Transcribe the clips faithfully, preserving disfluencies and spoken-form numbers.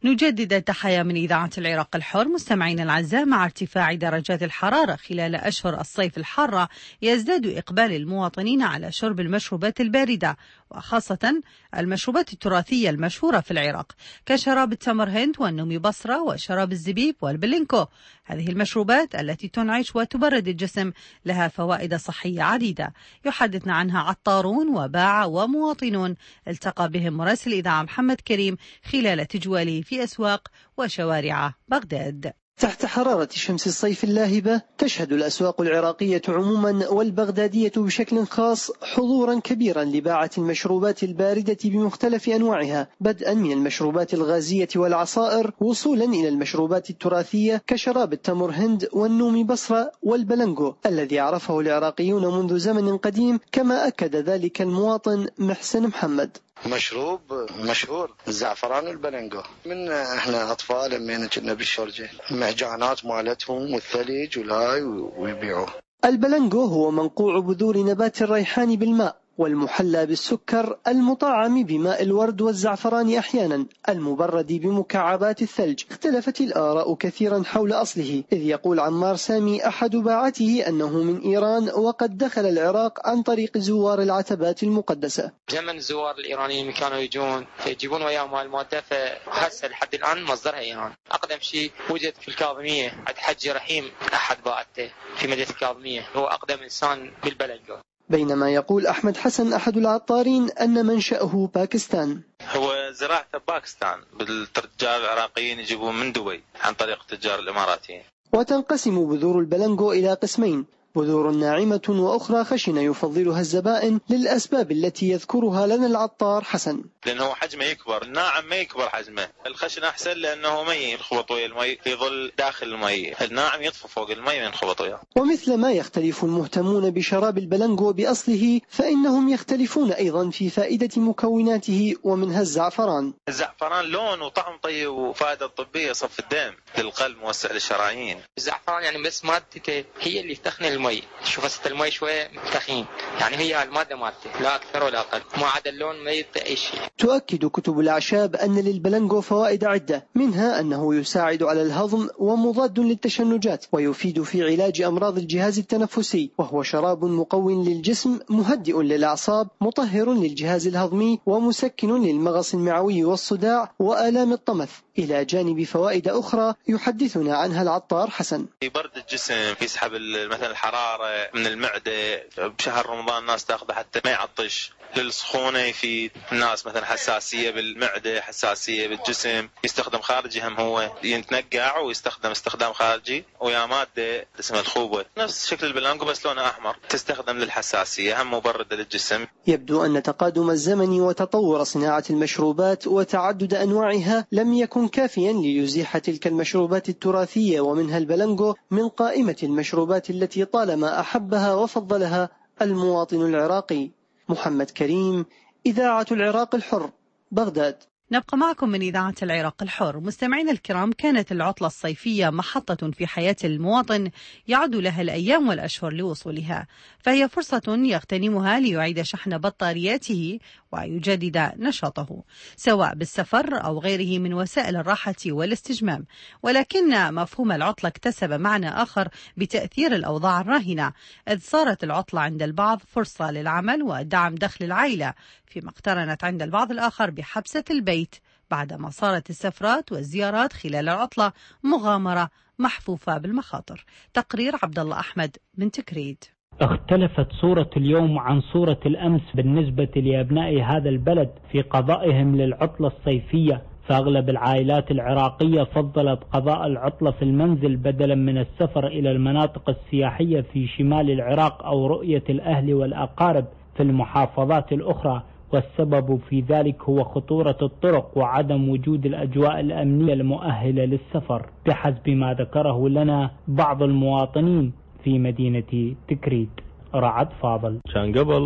نجدد التحايا من إذاعة العراق الحر. مستمعينا الأعزاء، مع ارتفاع درجات الحرارة خلال أشهر الصيف الحارة يزداد إقبال المواطنين على شرب المشروبات الباردة، وخاصة المشروبات التراثية المشهورة في العراق كشراب التمر هند والنومي بصرة وشراب الزبيب والبلينكو. هذه المشروبات التي تنعش وتبرد الجسم لها فوائد صحية عديدة، يحدثنا عنها عطارون وباعة ومواطنون التقى بهم مراسل الإذاعة محمد كريم خلال تجواله في أسواق وشوارع بغداد. تحت حرارة شمس الصيف اللاهبة تشهد الأسواق العراقية عموما والبغدادية بشكل خاص حضورا كبيرا لباعة المشروبات الباردة بمختلف أنواعها، بدءا من المشروبات الغازية والعصائر وصولا إلى المشروبات التراثية كشراب التمر هند والنومي بصرة والبلنجو الذي عرفه العراقيون منذ زمن قديم، كما أكد ذلك المواطن محسن محمد. مشروب مشهور الزعفران والبلنجو، من احنا اطفال امين كنا بالشرجه معجانات مالتهم والثلج والهاي ويبيعوه. البلنجو هو منقوع بذور نبات الريحان بالماء والمحلى بالسكر المطعم بماء الورد والزعفران أحيانا المبرد بمكعبات الثلج. اختلفت الآراء كثيرا حول أصله، إذ يقول عمار سامي أحد باعته أنه من إيران وقد دخل العراق عن طريق زوار العتبات المقدسة. زمن الزوار الإيرانيين كانوا يجون يجيبون وياهم المادة، فهسه لحد الآن مصدرها إيران. أقدم شيء وجد في الكاظمية عند حج رحيم، أحد باعته في مدينة الكاظمية، هو أقدم إنسان بالبلنجو. بينما يقول أحمد حسن أحد العطارين أن منشأه باكستان. هو زراعته باكستان، بالتجار العراقيين يجيبون من دبي عن طريق التجار الإماراتيين. وتنقسم بذور البلنجو إلى قسمين، بذور ناعمة وأخرى خشنة يفضلها الزبائن للأسباب التي يذكرها لنا العطار حسن. لأنه حجمه يكبر، الناعم ما يكبر حجمه، الخشن أحسن لأنه مي ينخبط ويا المي يظل داخل المي، الناعم يطفو فوق المي وينخبط وياه. ومثل ما يختلف المهتمون بشراب البلنجو بأصله، فإنهم يختلفون أيضا في فائدة مكوناته ومنها الزعفران. الزعفران لون وطعم طيب وفائدة طبية، صف الدم للقلب، موسع للشرايين. الزعفران يعني بس مادته هي اللي تخني المي، شوف هسه المي شويه تخين، يعني هي الماده مالته لا اكثر ولا اقل، ما عدا اللون ما يعطي اي شيء. تؤكد كتب الأعشاب أن للبلنجو فوائد عدة، منها أنه يساعد على الهضم ومضاد للتشنجات ويفيد في علاج أمراض الجهاز التنفسي، وهو شراب مقوٍ للجسم مهدئ للأعصاب مطهر للجهاز الهضمي ومسكن للمغص المعوي والصداع وآلام الطمث، إلى جانب فوائد أخرى يحدثنا عنها العطار حسن. يبرد الجسم، يسحب مثلا الحرارة من المعدة، بشهر رمضان الناس تاخذه حتى ما يعطش، للسخونة يفيد الناس مثلا حساسية بالمعدة، حساسية بالجسم، يستخدم خارجي هم هو يتنقع ويستخدم استخدام خارجي، ويا مادة اسمها الخوبة نفس شكل البلانكو بس لونه أحمر، تستخدم للحساسية، هم مبرد للجسم. يبدو أن تقادم الزمن وتطور صناعة المشروبات وتعدد أنواعها لم يكن كافيا ليزيح تلك المشروبات التراثية ومنها البلنجو من قائمة المشروبات التي طالما أحبها وفضلها المواطن العراقي. محمد كريم، إذاعة العراق الحر، بغداد. نبقى معكم من إذاعة العراق الحر. مستمعينا الكرام، كانت العطلة الصيفية محطة في حياة المواطن يعد لها الأيام والأشهر لوصولها، فهي فرصة يغتنمها ليعيد شحن بطارياته ويجدد نشاطه سواء بالسفر أو غيره من وسائل الراحة والاستجمام. ولكن مفهوم العطلة اكتسب معنى آخر بتأثير الأوضاع الراهنة، إذ صارت العطلة عند البعض فرصة للعمل ودعم دخل العائلة، فيما اقترنت عند البعض الآخر بحبسة البيت بعدما صارت السفرات والزيارات خلال العطلة مغامرة محفوفة بالمخاطر. تقرير عبد الله أحمد من تكريت. اختلفت صورة اليوم عن صورة الأمس بالنسبة لأبناء هذا البلد في قضائهم للعطلة الصيفية، فأغلب العائلات العراقية فضلت قضاء العطلة في المنزل بدلا من السفر إلى المناطق السياحية في شمال العراق أو رؤية الأهل والأقارب في المحافظات الأخرى، والسبب في ذلك هو خطورة الطرق وعدم وجود الأجواء الأمنية المؤهلة للسفر بحسب ما ذكره لنا بعض المواطنين في مدينة تكريت. رعد فاضل: كان قبل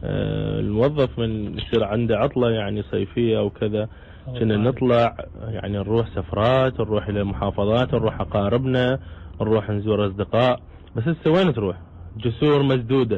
الموظف من يصير عنده عطلة يعني صيفية أو كذا كنا نطلع يعني نروح سفرات، نروح إلى محافظات، نروح أقاربنا، نروح نزور أصدقاء، بس هسه وين تروح؟ جسور مسدودة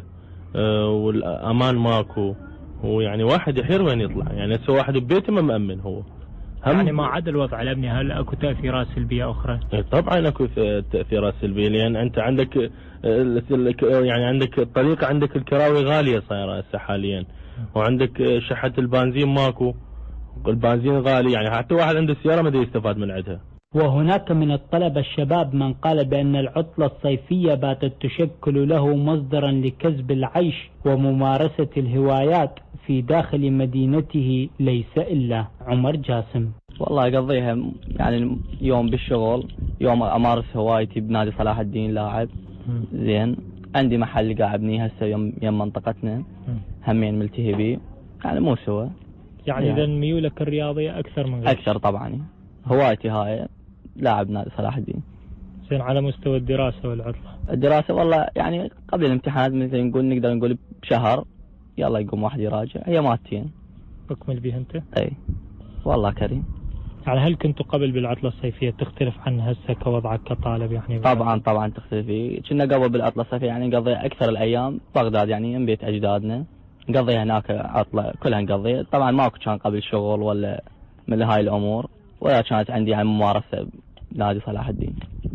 والأمان ماكو، ويعني واحد يحير وين يطلع، يعني هسه واحد ببيته ما مأمن، هو يعني ما عدا الوضع الأمني هل أكو تأثيرات سلبية أخرى؟ طبعا أكو تأثيرات سلبية، لأن أنت عندك يعني عندك الطريقة، عندك الكراوي غالية صايرة هسه حاليا، وعندك شحة البنزين ماكو، البنزين غالي، يعني حتى واحد عنده سيارة ما يستفاد من عندها. وهناك من الطلبة الشباب من قال بأن العطلة الصيفية باتت تشكل له مصدرا لكسب العيش وممارسة الهوايات في داخل مدينته ليس إلا. عمر جاسم: والله أقضيها يعني يوم بالشغل، يوم أمارس هوايتي بنادي صلاح الدين لاعب زين، عندي محل قاعد بنيه هسه يم, يم منطقتنا همين ملتهي بيه، يعني مو سوا يعني, يعني. إذا ميولك الرياضية أكثر من غير أكثر طبعا، هوايتي هاي لاعب نادي صلاح الدين. زين، على مستوى الدراسة والعطلة؟ الدراسة والله يعني قبل الامتحانات مثل نقول نقدر نقول بشهر يلا يقوم واحد يراجع، هي ماتين أكمل بيها أنت؟ أي والله كريم. يعني هل كنت قبل بالعطلة الصيفية تختلف عن هسه كوضعك كطالب يعني؟ طبعا طبعا تختلف فيه، كنا قبل بالعطلة الصيفية يعني نقضي أكثر الأيام بغداد، يعني من بيت أجدادنا نقضيها هناك عطلة كلها نقضيها، طبعا ماكو كان قبل شغل ولا من هاي الأمور، ولا كانت عندي يعني ممارسة نادي صلاح الدين،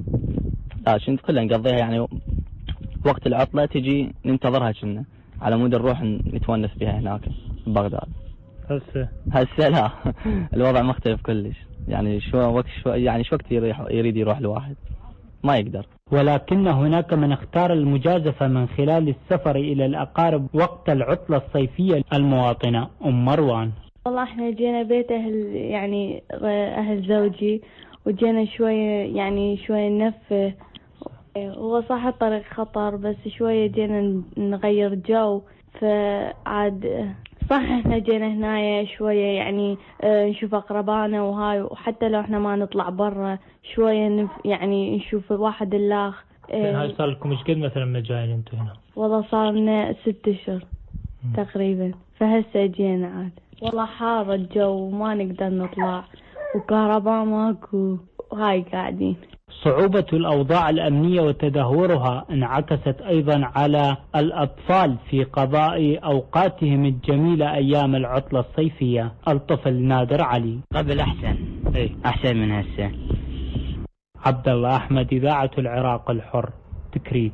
لكن كلها نقضيها يعني وقت العطلة تجي ننتظرها، كنا على مود نروح نتونس بها هناك ببغداد. هسه هسه لا الوضع مختلف كلش، يعني شو وقت شو يعني شو وقت يريد يروح الواحد ما يقدر. ولكن هناك من اختار المجازفة من خلال السفر إلى الأقارب وقت العطلة الصيفية. المواطنة أم مروان: والله احنا جينا بيت أهل يعني أهل زوجي، وجينا شوية يعني شوية نفه، هو صح الطريق خطر بس شوية جينا نغير جو، فعاد صح احنا جينا هنا شوية يعني اه نشوف اقربانا وهاي، وحتى لو احنا ما نطلع برا شوية نف يعني نشوف واحد الاخ. اه هاي صار لكم ايش قد مثلا ما جايين انتوا هنا؟ والله صار لنا ست اشهر تقريبا، فهسه جينا عاد. والله حار الجو وما نقدر نطلع وكهرباء ماكو وهاي قاعدين. صعوبة الأوضاع الأمنية وتدهورها انعكست أيضا على الأطفال في قضاء أوقاتهم الجميلة أيام العطلة الصيفية. الطفل نادر علي: قبل أحسن ايه أحسن من هسه. عبد الله أحمد: إذاعة العراق الحر، تكريت.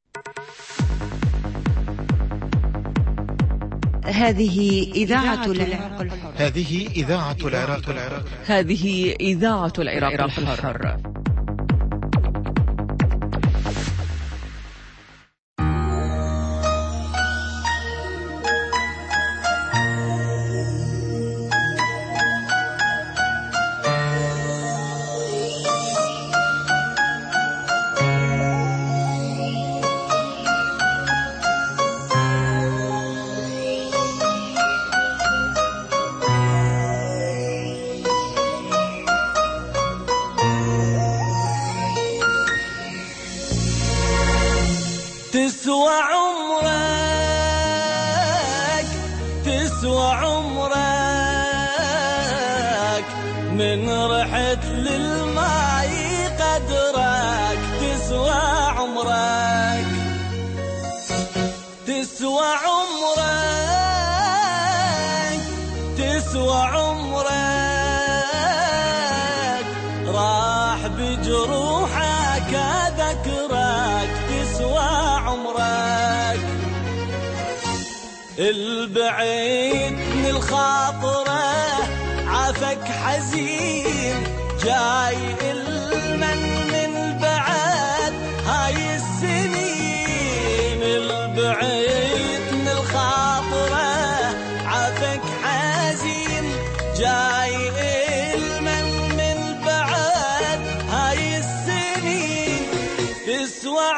هذه إذاعة العراق الحر. هذه إذاعة العراق الحر. هذه إذاعة العراق الحر. تسوى عمرك تسوى عمرك من رحت للماء قدرك، تسوى عمرك تسوى عمرك تسوى عمرك راح بجروحك ذكرك، تسوى عمرك البعيد من الخاطرة عافك حزين جاي المن من بعد هاي السنين، البعيد من الخاطرة عافك حزين جاي المن من بعد هاي السنين، تسوى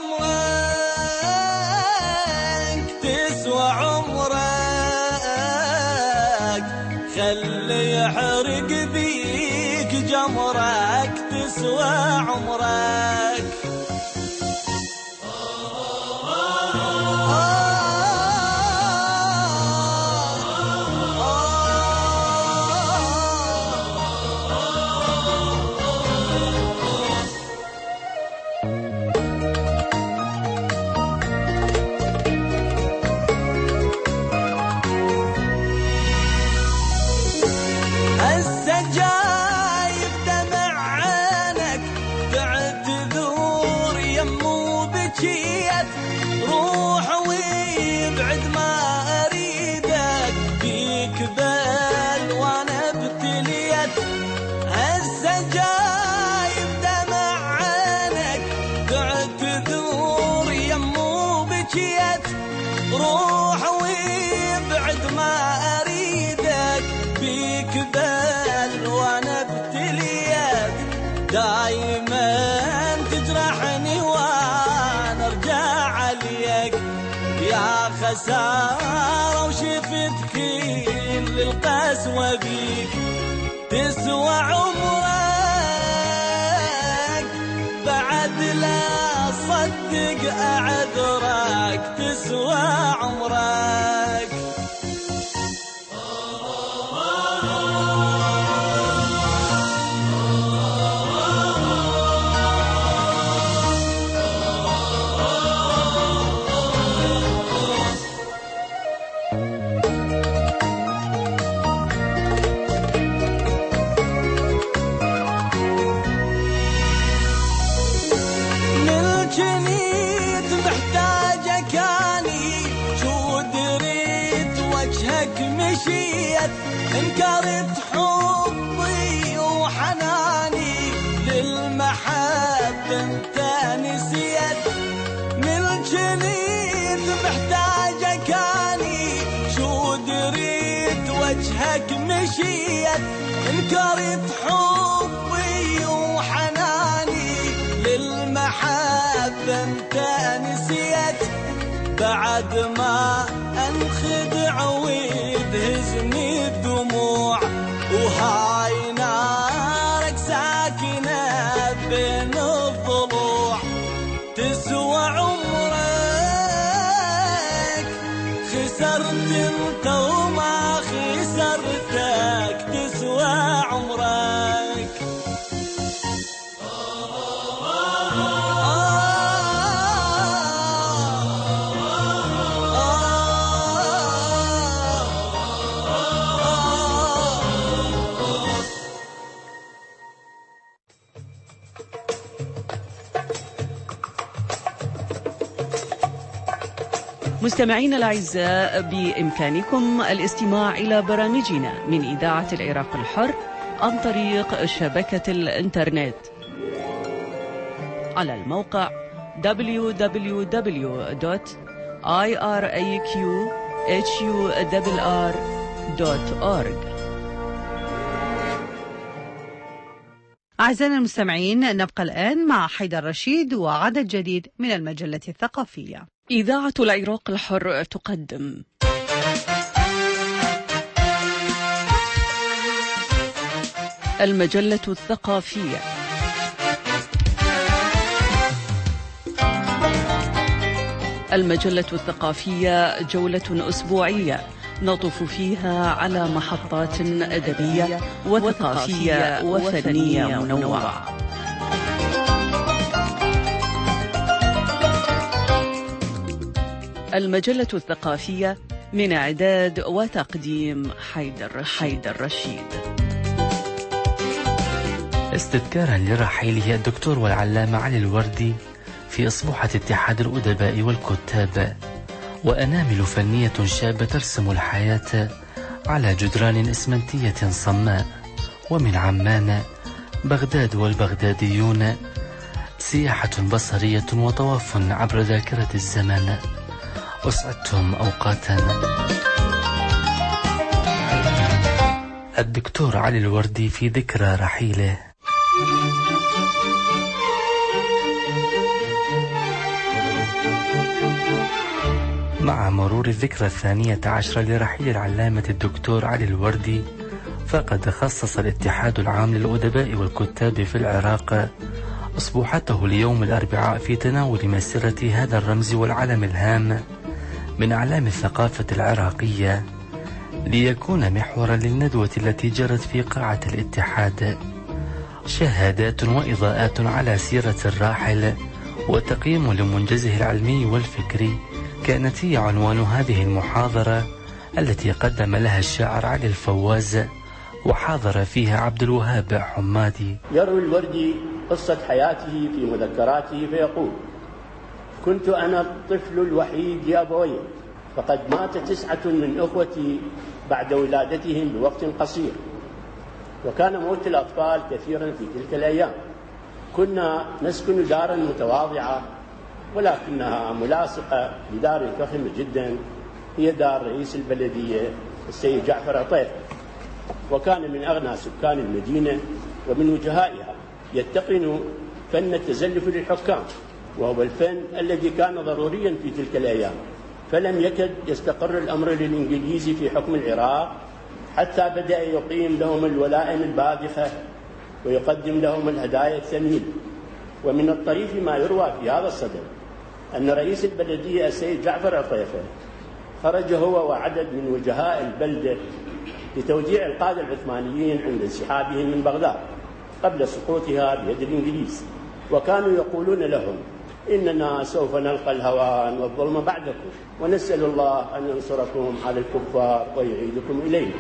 عمرك تسوى عمرك خلي يحرق بيك جمرك، تسوى عمرك هسه جاي هسه جايب دمع عينك تعتذر يمو بكيت روح ويبعد ما أريدك بيك بل وانا ابتليت دايما تجرحني وانا ارجع عليك يا خسارة وشفت كل القسوة بيك تسوى عمرك بعد لا صدق أعذرك تسوى عمرك انكرت حبي وحناني للمحبة انت نسيت من جنيت محتاجك اني شو دريت وجهك مشيت انكرت حبي وحناني للمحبة انت نسيت بعد ما انخدع ويدهزني الدموع وهاي نارك ساكنة بين الضلوع تسوى عمرك خسرت انت وما خسرتك تسوى عمرك مستمعينا الأعزاء، بإمكانكم الاستماع إلى برامجنا من إذاعة العراق الحر عن طريق شبكة الإنترنت على الموقع دبليو دبليو دبليو دوت آي آر إيه كيو إتش يو آر آر دوت أورج. أعزائنا المستمعين، نبقى الآن مع حيدر رشيد وعدد جديد من المجلة الثقافية. إذاعة العراق الحر تقدم المجلة الثقافية. المجلة الثقافية جولة أسبوعية نطف فيها على محطات أدبية وثقافية وفنية منوعة. المجلة الثقافية من إعداد وتقديم حيدر حيدر رشيد. استذكارا لرحيله الدكتور والعلامة علي الوردي في أصبحة اتحاد الأدباء والكتاب، وأنامل فنية شابة ترسم الحياة على جدران إسمنتية صماء. ومن عمان بغداد والبغداديون، سياحة بصرية وطواف عبر ذاكرة الزمان. أسعدتم أوقاتا. الدكتور علي الوردي في ذكرى رحيله. مع مرور الذكرى الثانية عشرة لرحيل العلامة الدكتور علي الوردي، فقد خصص الاتحاد العام للأدباء والكتاب في العراق أسبوعته ليوم الأربعاء في تناول مسيرة هذا الرمز والعلم الهام من أعلام الثقافة العراقية، ليكون محورا للندوة التي جرت في قاعة الاتحاد. شهادات وإضاءات على سيرة الراحل وتقييم لمنجزه العلمي والفكري كانت هي عنوان هذه المحاضرة التي قدم لها الشاعر علي الفواز، وحاضر فيها عبد الوهاب حمادي. يروي الوردي قصة حياته في مذكراته فيقول: كنت أنا الطفل الوحيد لأبوي، فقد مات تسعة من أخوتي بعد ولادتهم بوقت قصير، وكان موت الأطفال كثيرا في تلك الأيام. كنا نسكن دارا متواضعة ولكنها ملاصقة لدار فخمة جدا، هي دار رئيس البلدية السيد جعفر عطيفة، وكان من أغنى سكان المدينة ومن وجهائها، يتقن فن التزلف للحكام، وهو الفن الذي كان ضروريا في تلك الأيام، فلم يكد يستقر الأمر للإنجليز في حكم العراق حتى بدأ يقيم لهم الولائم الباذخة ويقدم لهم الهدايا الثمينة. ومن الطريف ما يروى في هذا الصدد أن رئيس البلدية السيد جعفر عطيفة خرج هو وعدد من وجهاء البلدة لتوديع القادة العثمانيين عند انسحابهم من بغداد قبل سقوطها بيد الإنجليز، وكانوا يقولون لهم: إننا سوف نلقى الهوان والظلم بعدكم، ونسأل الله أن ينصركم على الكفار ويعيدكم إلينا.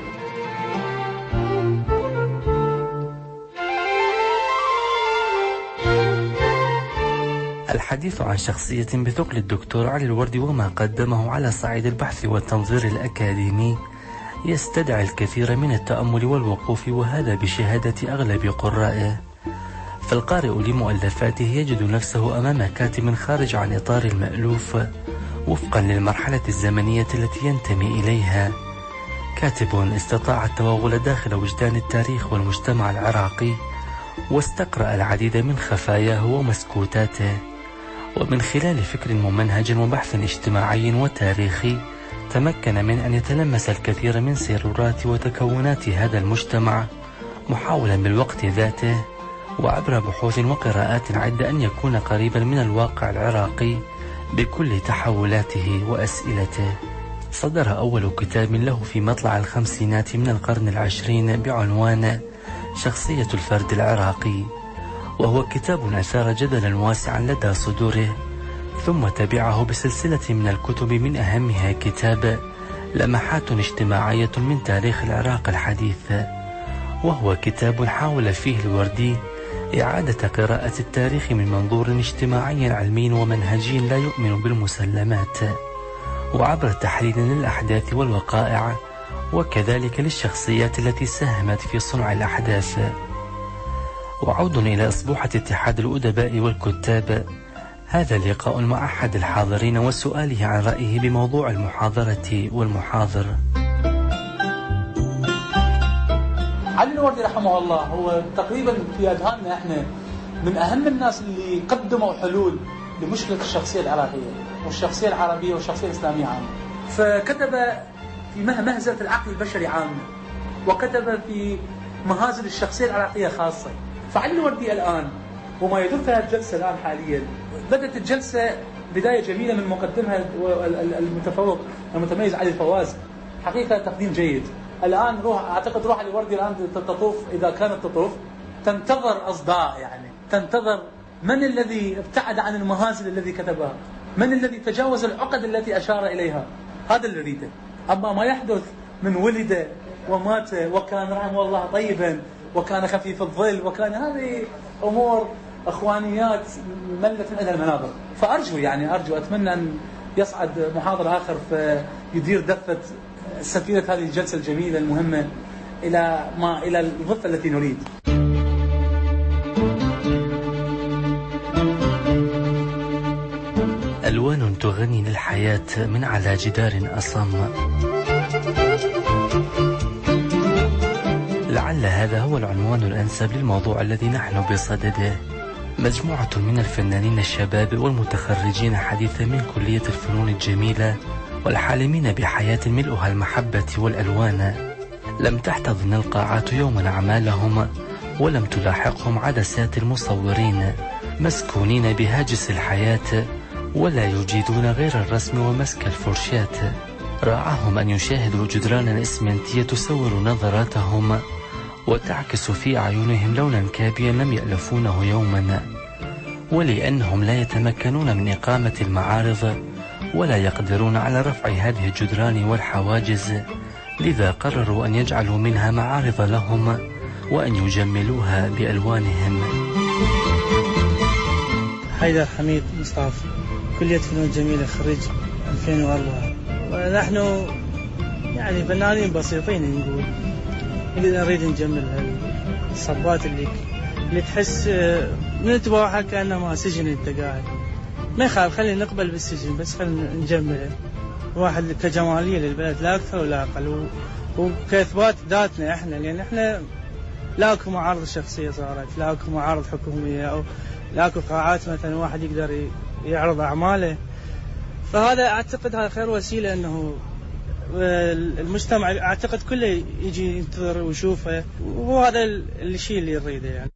الحديث عن شخصية بثقل الدكتور علي الوردي وما قدمه على صعيد البحث والتنظير الأكاديمي يستدعي الكثير من التأمل والوقوف، وهذا بشهادة أغلب قرائه. فالقارئ لمؤلفاته يجد نفسه أمام كاتب خارج عن إطار المألوف وفقا للمرحلة الزمنية التي ينتمي إليها، كاتب استطاع التوغل داخل وجدان التاريخ والمجتمع العراقي واستقرأ العديد من خفاياه ومسكوتاته، ومن خلال فكر ممنهج وبحث اجتماعي وتاريخي تمكن من أن يتلمس الكثير من سيرورات وتكونات هذا المجتمع، محاولا بالوقت ذاته وعبر بحوث وقراءات عدة أن يكون قريبا من الواقع العراقي بكل تحولاته وأسئلته. صدر أول كتاب له في مطلع الخمسينات من القرن العشرين بعنوان شخصية الفرد العراقي، وهو كتاب أثار جدلا واسعا لدى صدوره، ثم تبعه بسلسلة من الكتب من أهمها كتاب لمحات اجتماعية من تاريخ العراق الحديث، وهو كتاب حاول فيه الوردي إعادة قراءة التاريخ من منظور اجتماعي علمي ومنهجي لا يؤمن بالمسلمات، وعبر تحليل للأحداث والوقائع وكذلك للشخصيات التي ساهمت في صنع الأحداث. وعود إلى أسبوحة اتحاد الأدباء والكتاب، هذا لقاء مع أحد الحاضرين وسؤاله عن رأيه بموضوع المحاضرة والمحاضر. علي الوردي رحمه الله هو تقريبا في أذهاننا احنا من أهم الناس اللي قدموا حلول لمشكلة الشخصية العراقية والشخصية العربية والشخصية الإسلامية عامة. فكتب في مهزلة العقل البشري عامة، وكتب في مهازل الشخصية العراقية خاصة. فعلي الوردي الآن وما يدور فيها الجلسة الآن حاليا، بدأت الجلسة بداية جميلة من مقدمها المتفوق المتميز علي الفواز، حقيقة تقديم جيد. الآن روح أعتقد روح علي الوردي الآن تطوف، إذا كانت تطوف تنتظر أصداء، يعني تنتظر من الذي ابتعد عن المهازل الذي كتبها، من الذي تجاوز العقد التي أشار إليها، هذا اللي ريده. أما ما يحدث من ولد ومات وكان رحمه الله طيبا وكان خفيف الظل وكان، هذه أمور أخوانيات ملت من عندها المناظر. فأرجو يعني أرجو أتمنى أن يصعد محاضر آخر فيدير دفة سفينة هذه الجلسة الجميلة المهمة إلى ما إلى الضفة التي نريد. ألوان تغني للحياة من على جدار أصم. لعل هذا هو العنوان الأنسب للموضوع الذي نحن بصدده. مجموعة من الفنانين الشباب والمتخرجين حديثا من كلية الفنون الجميلة والحالمين بحياة ملؤها المحبة والألوان، لم تحتضن القاعات يوما أعمالهم ولم تلاحقهم عدسات المصورين، مسكونين بهاجس الحياة ولا يجيدون غير الرسم ومسك الفرشاة. راعاهم أن يشاهدوا جدرانا إسمنتية تصور نظراتهم وتعكس في أعينهم لونا كابيا لم يألفونه يوما، ولأنهم لا يتمكنون من إقامة المعارض ولا يقدرون على رفع هذه الجدران والحواجز، لذا قرروا أن يجعلوا منها معارض لهم وأن يجملوها بألوانهم. حيدر حميد مصطفى، كلية فنون جميلة، خريج ألفين وأربعة. ونحن يعني فنانين بسيطين، نقول نريد نجمل الصبات اللي اللي تحس من تبوحها كأنه ما سجن أنت قاعد. ما يخالف، خلينا نقبل بالسجن بس خلينا نجمله. واحد كجمالية للبلد لا أكثر ولا أقل، وكإثبات ذاتنا إحنا، لأن إحنا لا أكو معارض شخصية صارت، لا أكو معارض حكومية، أو لا أكو قاعات مثلا واحد يقدر يعرض أعماله. فهذا أعتقد هذا خير وسيلة أنه المجتمع أعتقد كله يجي ينتظر ويشوفه، وهذا الشيء اللي يريده يعني.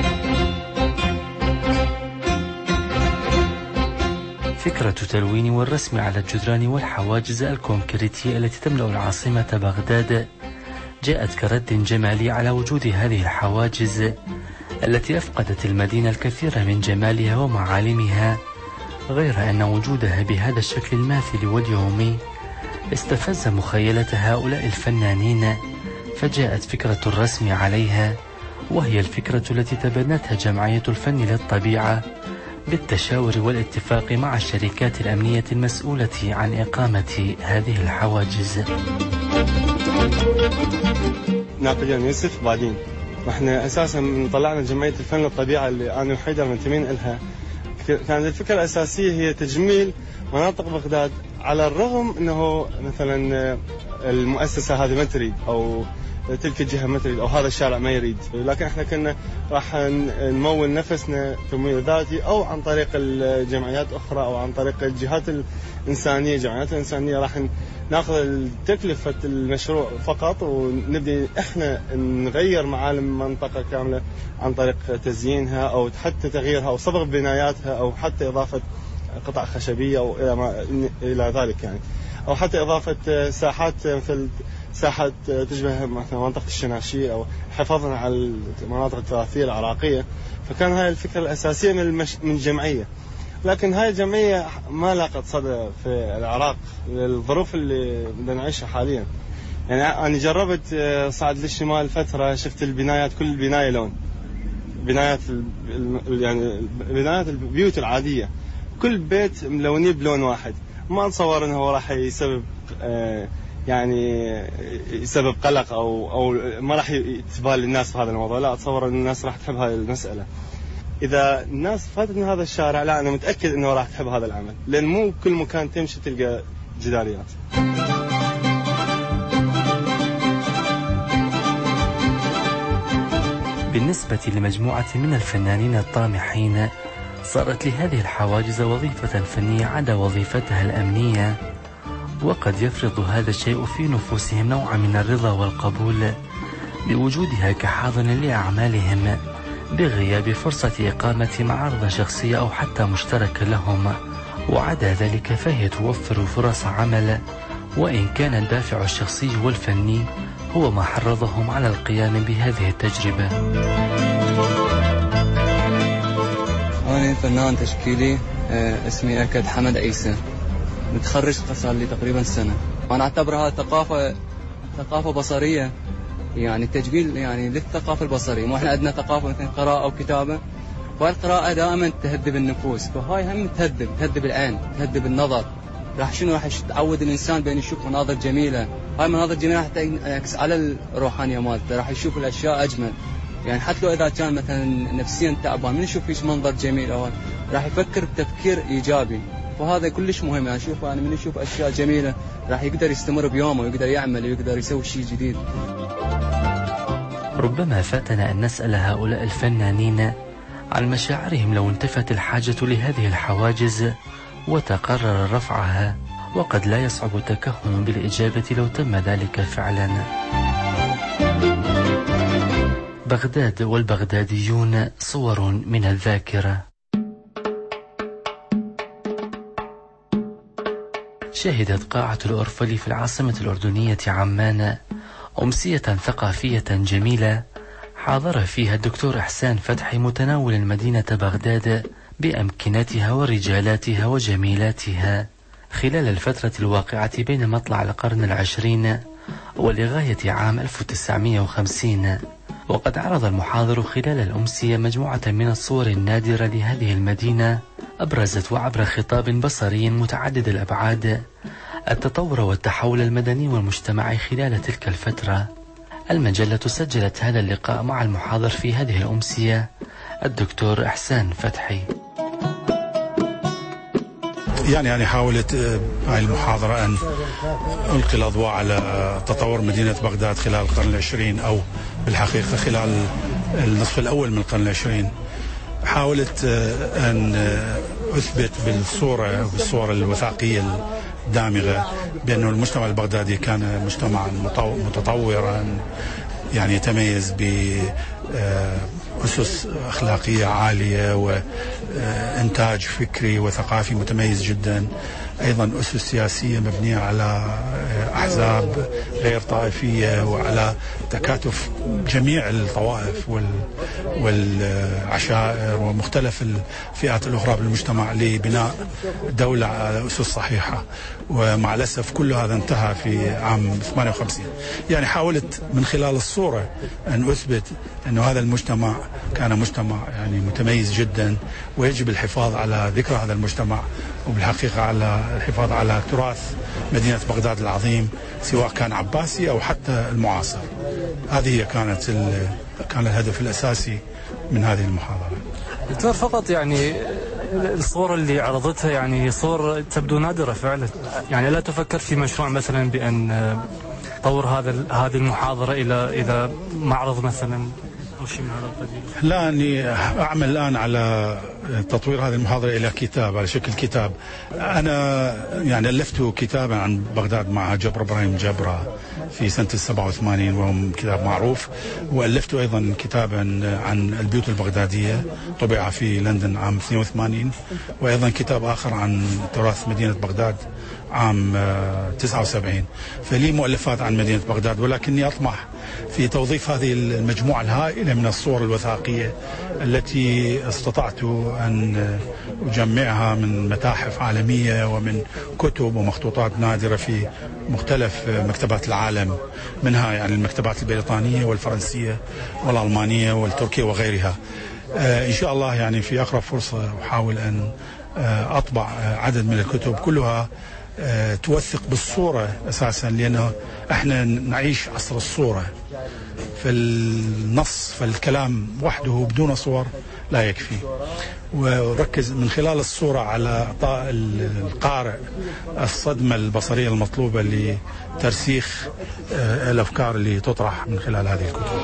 فكرة تلوين والرسم على الجدران والحواجز الكونكريتية التي تملأ العاصمة بغداد جاءت كرد جمالي على وجود هذه الحواجز التي أفقدت المدينة الكثير من جمالها ومعالمها، غير أن وجودها بهذا الشكل الماثل واليومي استفز مخيلة هؤلاء الفنانين، فجاءت فكرة الرسم عليها، وهي الفكرة التي تبنتها جمعية الفن للطبيعة بالتشاور والاتفاق مع الشركات الأمنية المسؤولة عن إقامة هذه الحواجز. نابليون يوسف بعدين، واحنا أساسا من طلعنا جمعية الفن للطبيعة اللي أنا وحيدر منتمين لها، كانت الفكرة الأساسية هي تجميل مناطق بغداد، على الرغم أنه مثلا المؤسسة هذه ما تريد أو تلك الجهة ما تريد أو هذا الشارع ما يريد، لكن احنا كنا راح نمول نفسنا تمويل ذاتي أو عن طريق الجمعيات أخرى أو عن طريق الجهات الإنسانية، الجمعيات الإنسانية راح ناخذ تكلفة المشروع فقط ونبدأ احنا نغير معالم منطقة كاملة عن طريق تزيينها أو حتى تغييرها أو صبغ بناياتها أو حتى إضافة قطع خشبية أو إلى ما إلى ذلك يعني، أو حتى إضافة ساحات مثل ساحات تشبه مثلا منطقة الشناشير أو حفاظا على المناطق التراثية العراقية. فكان هاي الفكرة الأساسية من المش... من الجمعية، لكن هاي الجمعية ما لاقت صدى في العراق للظروف اللي بدنا نعيشها حاليا. يعني أنا جربت صعد للشمال فترة، شفت البنايات كل البناية لون، بنايات ال... يعني بنايات البيوت العادية كل بيت ملونين بلون واحد، ما أتصور أنه راح يسبب آه يعني يسبب قلق أو أو ما راح تبال الناس في هذا الموضوع. لا، أتصور أن الناس راح تحب هذه المسألة. إذا الناس فاتت من هذا الشارع، لا أنا متأكد أنه راح تحب هذا العمل، لأن مو كل مكان تمشي تلقى جداريات. بالنسبة لمجموعة من الفنانين الطامحين، صارت لهذه الحواجز وظيفة فنية عدا وظيفتها الأمنية، وقد يفرض هذا الشيء في نفوسهم نوعا من الرضا والقبول بوجودها كحاضن لأعمالهم، بغياب فرصة إقامة معارض شخصية أو حتى مشتركة لهم، وعدا ذلك فهي توفر فرص عمل، وإن كان الدافع الشخصي والفني هو ما حرضهم على القيام بهذه التجربة. أنا فنان تشكيلي اسمي أكد حمد عيسى، متخرج صار لي تقريبا سنة. أنا أعتبرها ثقافة ثقافة بصرية، يعني التجميل يعني للثقافة البصرية، مو إحنا عندنا ثقافة مثل قراءة أو كتابة، والقراءة دائما تهذب النفوس، فهاي هم تهذب تهذب العين تهذب النظر. راح شنو راح تعود الإنسان بأن يشوف مناظر جميلة، هاي مناظر جميلة راح تعكس على الروحانية مالته، راح يشوف الأشياء أجمل. يعني حتى لو إذا كان مثلا نفسيا تعبان من يشوف فيش منظر جميل أو راح يفكر بتفكير إيجابي، وهذا كلش مهم. يعني شوف أنا من يشوف أشياء جميلة راح يقدر يستمر بيومه ويقدر يعمل ويقدر يسوي شيء جديد. ربما فاتنا أن نسأل هؤلاء الفنانين عن مشاعرهم لو انتفت الحاجة لهذه الحواجز وتقرر رفعها، وقد لا يصعب التكهن بالإجابة لو تم ذلك فعلا. بغداد والبغداديون، صور من الذاكرة. شهدت قاعة الأورفلي في العاصمة الأردنية عمان أمسية ثقافية جميلة حاضر فيها الدكتور إحسان فتحي متناول مدينة بغداد بأمكنتها ورجالاتها وجميلاتها خلال الفترة الواقعة بين مطلع القرن العشرين ولغاية عام ألف وتسعمائة وخمسين. وقد عرض المحاضر خلال الأمسية مجموعة من الصور النادرة لهذه المدينة أبرزت وعبر خطاب بصري متعدد الأبعاد التطور والتحول المدني والمجتمعي خلال تلك الفترة، المجلة سجلت هذا اللقاء مع المحاضر في هذه الأمسية الدكتور إحسان فتحي. يعني يعني حاولت هاي المحاضرة أن ألقي الأضواء على تطور مدينة بغداد خلال القرن العشرين، أو بالحقيقة خلال النصف الأول من القرن العشرين. حاولت أن أثبت بالصورة بالصورة الوثائقية الدامغة بأن المجتمع البغدادي كان مجتمعا متطورا، يعني يتميز بأسس أخلاقية عالية وإنتاج فكري وثقافي متميز جدا، أيضا أسس سياسية مبنية على أحزاب غير طائفية وعلى تكاتف جميع الطوائف والعشائر ومختلف الفئات الأخرى بالمجتمع لبناء دولة على أسس صحيحة. ومع الأسف كل هذا انتهى في عام ثمانية وخمسين. يعني حاولت من خلال الصورة أن أثبت أن هذا المجتمع كان مجتمع يعني متميز جدا، ويجب الحفاظ على ذكرى هذا المجتمع، وبالحقيقة على الحفاظ على تراث مدينة بغداد العظيم سواء كان عباسي أو حتى المعاصر. هذه هي كانت كان الهدف الأساسي من هذه المحاضرة. دكتور، فقط يعني الصورة اللي عرضتها يعني صور تبدو نادرة فعلا، يعني لا تفكر في مشروع مثلا بأن تطور هذا هذه المحاضرة إلى إلى معرض مثلا أو شيء من هذا القبيل؟ لا، أني أعمل الآن على تطوير هذه المحاضرة إلى كتاب على شكل كتاب. أنا يعني ألفت كتابا عن بغداد مع جبر إبراهيم جبرة في سنة السبعة وثمانين، وهو كتاب معروف. وألفت أيضا كتابا عن البيوت البغدادية طبع في لندن عام اثنين وثمانين، وأيضا كتاب آخر عن تراث مدينة بغداد عام تسعة وسبعين. فلي مؤلفات عن مدينة بغداد، ولكني أطمح في توظيف هذه المجموعة الهائلة من الصور الوثائقية التي استطعت أن أجمعها من متاحف عالمية ومن كتب ومخطوطات نادرة في مختلف مكتبات العالم، منها يعني المكتبات البريطانية والفرنسية والألمانية والتركية وغيرها. إن شاء الله يعني في أقرب فرصة أحاول أن أطبع عدد من الكتب كلها توثق بالصورة أساسا، لأنه احنا نعيش عصر الصورة. فالنص فالكلام وحده بدون صور لا يكفي، وركز من خلال الصورة على إعطاء القارئ الصدمة البصرية المطلوبة لترسيخ الأفكار اللي تطرح من خلال هذه الكتب.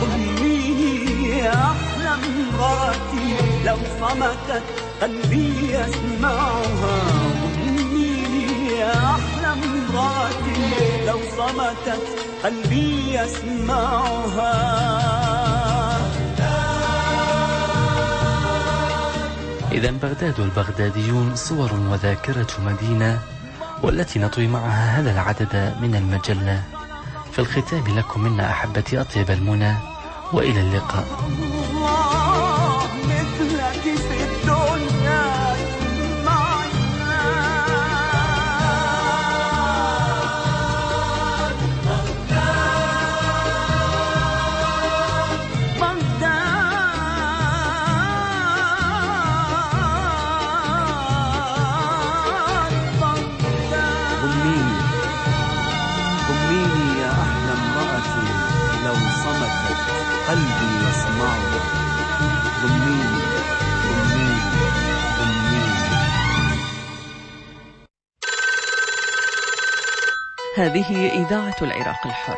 أحلم مراتي لو صمتت قلبي يسمعها، أحلم مراتي لو صمتت قلبي يسمعها. إذا بغداد والبغداديون صور وذاكرة مدينة، والتي نطوي معها هذا العدد من المجلة. في الختام لكم منا أحبتي أطيب المنى، وإلى اللقاء. قلبي يسمعها، ضميني ضميني ضميني. هذه إذاعة العراق الحر.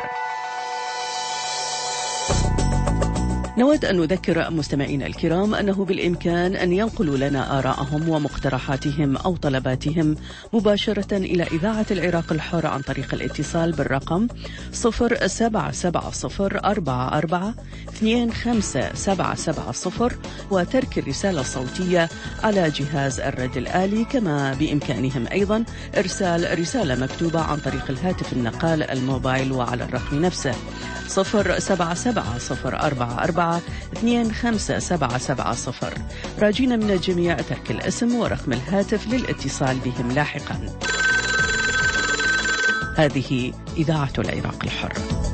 نود أن نذكر مستمعينا الكرام أنه بالإمكان أن ينقلوا لنا آراءهم ومقترحاتهم أو طلباتهم مباشرة إلى إذاعة العراق الحر عن طريق الاتصال بالرقم صفر سبعة سبعة صفر أربعة أربعة اثنين خمسة سبعة سبعة صفر، وترك الرسالة الصوتية على جهاز الرد الآلي. كما بإمكانهم أيضا إرسال رسالة مكتوبة عن طريق الهاتف النقال الموبايل وعلى الرقم نفسه صفر سبعة سبعة صفر أربعة أربعة اثنين خمسة سبعة سبعة صفر. راجين من الجميع ترك الاسم ورقم الهاتف للاتصال بهم لاحقا. هذه إذاعة العراق الحر.